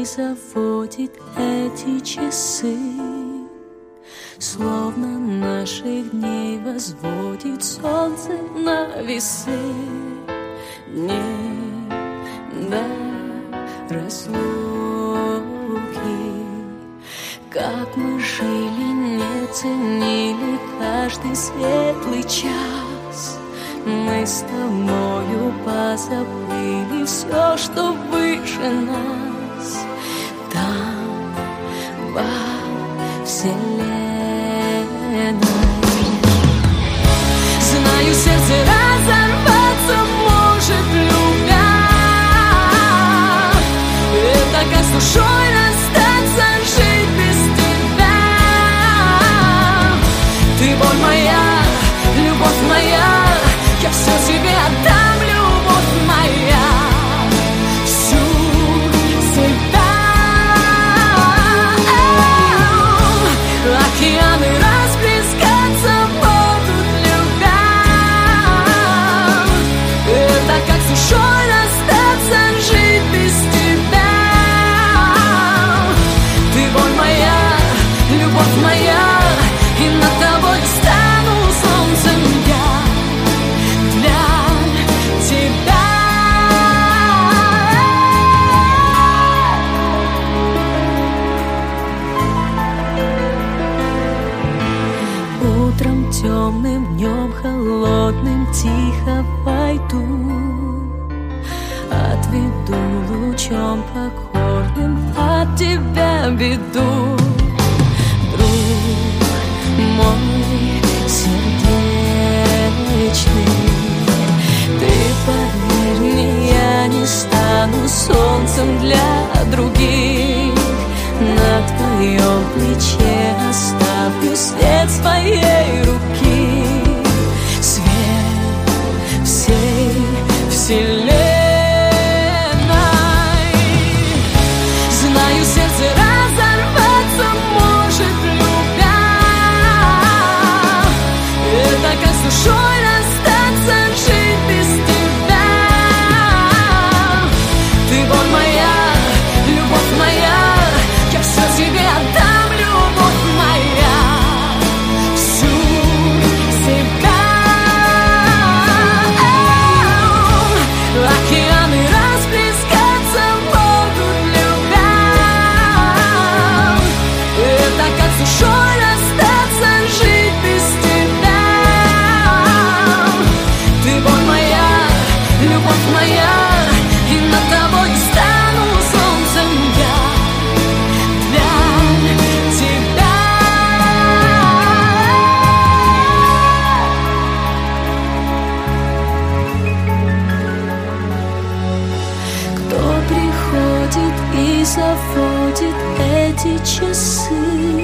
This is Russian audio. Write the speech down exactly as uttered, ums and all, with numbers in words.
и заводит эти часы, словно наших дней возводит солнце на весы. Не до разлуки, как мы жили, не ценили каждый светлый час. Мы с тобою позабыли все, что выше нас. Там, во вселенной. Знаю, сердце разорваться может любя. Это как с душой расстаться, жить без тебя. Ты боль моя, любовь моя, я все тебе отдам, любовь моя, всю себя. Океаны расплескаться будут, любя. Это как с душой расстаться, жить без тебя. Ты боль моя, любовь моя, и над тобой стану солнцем я. Утром темным, днем холодным тихо войду, отведу лучом покорным от тебя беду. Друг мой сердечный, ты поверь мне, я не стану солнцем для других. На твоем плече оставлю свет своей руки, свет всей вселенной. Знаю, сердце разорваться может любя. Это как с душой расстаться, жить без тебя. Ты боль моя, любовь моя, я все тебе отдам, любовь моя, всю себя. Океаны расплескаться будут, любя. Это как с душой расстаться, жить без тебя. Ты боль моя, любовь моя, и над тобой стану солнцем я. Кто приходит и заводит эти часы,